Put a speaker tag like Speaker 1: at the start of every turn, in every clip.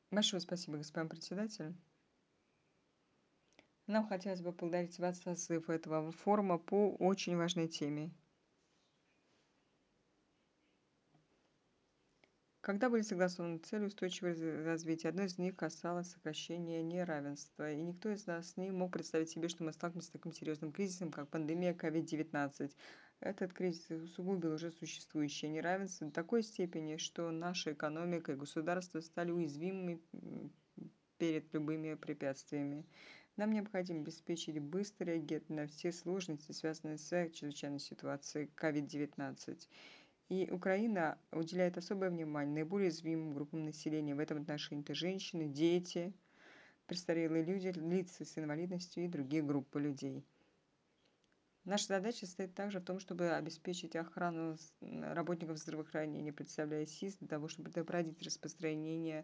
Speaker 1: Большое спасибо, господин председатель. Нам хотелось бы поблагодарить вас за созыв этого форума по очень важной теме. Когда были согласованы цели устойчивого развития, одной из них касалось сокращения неравенства, и никто из нас не мог представить себе, что мы столкнемся с таким серьезным кризисом, как пандемия COVID-19. Этот кризис усугубил уже существующее неравенство до такой степени, что наша экономика и государство стали уязвимыми перед любыми препятствиями. Нам необходимо обеспечить быстрый реагирование на все сложности, связанные с чрезвычайной ситуацией COVID-19. И Украина уделяет особое внимание наиболее уязвимым группам населения. В этом отношении это женщины, дети, престарелые люди, лица с инвалидностью и другие группы людей. Наша задача состоит также в том, чтобы обеспечить охрану работников здравоохранения, представляя СИС для того, чтобы предотвратить распространение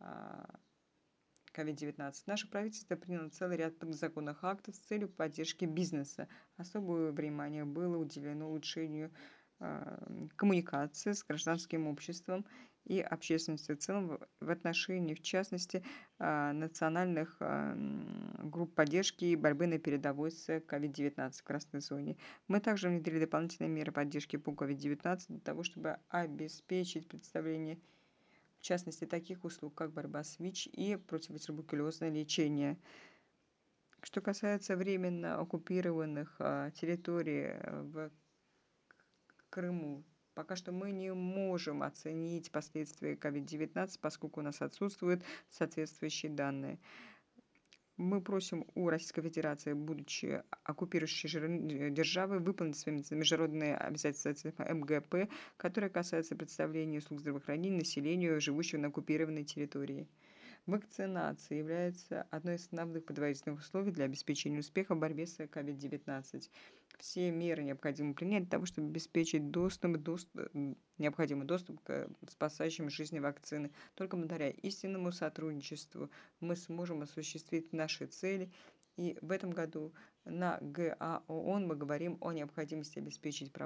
Speaker 1: COVID-19. Наше правительство приняло целый ряд подзаконных актов с целью поддержки бизнеса. Особое внимание было уделено улучшению коммуникации с гражданским обществом и общественностью в целом в отношении, в частности, национальных групп поддержки и борьбы на передовой с COVID-19 в красной зоне. Мы также внедрили дополнительные меры поддержки по COVID-19 для того, чтобы обеспечить представление, в частности, таких услуг, как борьба с ВИЧ и противотуберкулезное лечение. Что касается временно оккупированных территорий в Крыму, пока что мы не можем оценить последствия COVID-19, поскольку у нас отсутствуют соответствующие данные. Мы просим у Российской Федерации, будучи оккупирующей державой, выполнить свои международные обязательства МГП, которые касаются представления услуг здравоохранения населению, живущего на оккупированной территории. Вакцинация является одной из основных предварительных условий для обеспечения успеха в борьбе с COVID-19. Все меры необходимо принять для того, чтобы обеспечить необходимый доступ к спасающим жизни вакцины. Только благодаря истинному сотрудничеству мы сможем осуществить наши цели. И в этом году на ГА ООН мы говорим о необходимости обеспечить права